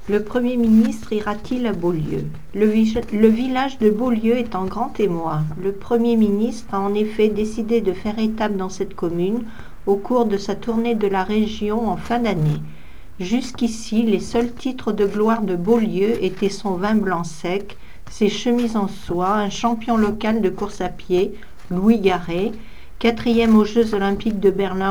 Le Premier ministre ira-t-il à Beaulieu? Le village de Beaulieu est en grand émoi. Le Premier ministre a en effet décidé de faire étape dans cette commune au cours de sa tournée de la région en fin d'année. Jusqu'ici, les seuls titres de gloire de Beaulieu étaient son vin blanc sec, ses chemises en soie, un champion local de course à pied, Louis Garré, 4e aux Jeux olympiques de Berlin en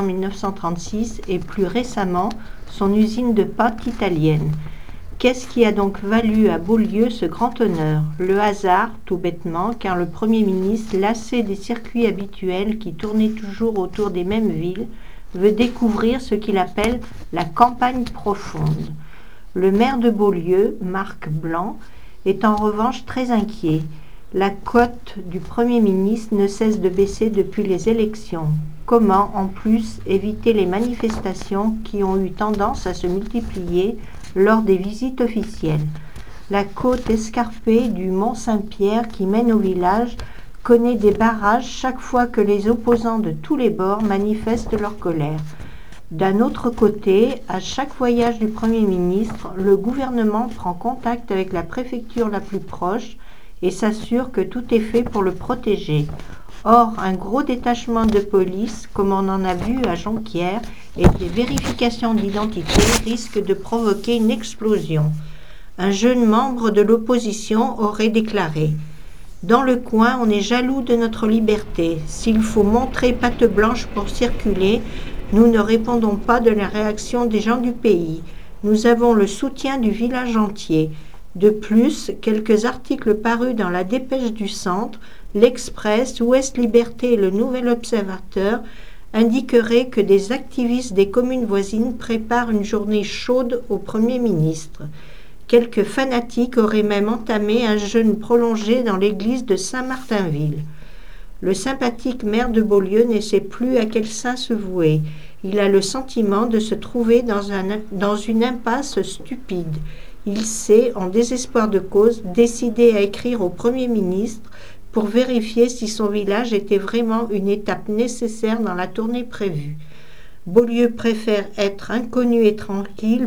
1936 et plus récemment son usine de pâtes italienne. Qu'est-ce qui a donc valu à Beaulieu ce grand honneur? Le hasard, tout bêtement, car le Premier ministre, lassé des circuits habituels qui tournaient toujours autour des mêmes villes, veut découvrir ce qu'il appelle la campagne profonde. Le maire de Beaulieu, Marc Blanc, est en revanche très inquiet. La cote du Premier ministre ne cesse de baisser depuis les élections. Comment, en plus, éviter les manifestations qui ont eu tendance à se multiplier lors des visites officielles? La côte escarpée du Mont-Saint-Pierre qui mène au village connaît des barrages chaque fois que les opposants de tous les bords manifestent leur colère. D'un autre côté, à chaque voyage du Premier ministre, le gouvernement prend contact avec la préfecture la plus proche et s'assure que tout est fait pour le protéger. Or, un gros détachement de police, comme on en a vu à Jonquière, et des vérifications d'identité risquent de provoquer une explosion. Un jeune membre de l'opposition aurait déclaré « Dans le coin, on est jaloux de notre liberté. S'il faut montrer patte blanche pour circuler, nous ne répondons pas de la réaction des gens du pays. Nous avons le soutien du village entier. » De plus, quelques articles parus dans la Dépêche du Centre, l'Express, Ouest Liberté et le Nouvel Observateur indiqueraient que des activistes des communes voisines préparent une journée chaude au Premier ministre. Quelques fanatiques auraient même entamé un jeûne prolongé dans l'église de Saint-Martinville. Le sympathique maire de Beaulieu ne sait plus à quel saint se vouer. Il a le sentiment de se trouver dans une impasse stupide. Il s'est, en désespoir de cause, décidé à écrire au Premier ministre pour vérifier si son village était vraiment une étape nécessaire dans la tournée prévue. Beaulieu préfère être inconnu et tranquille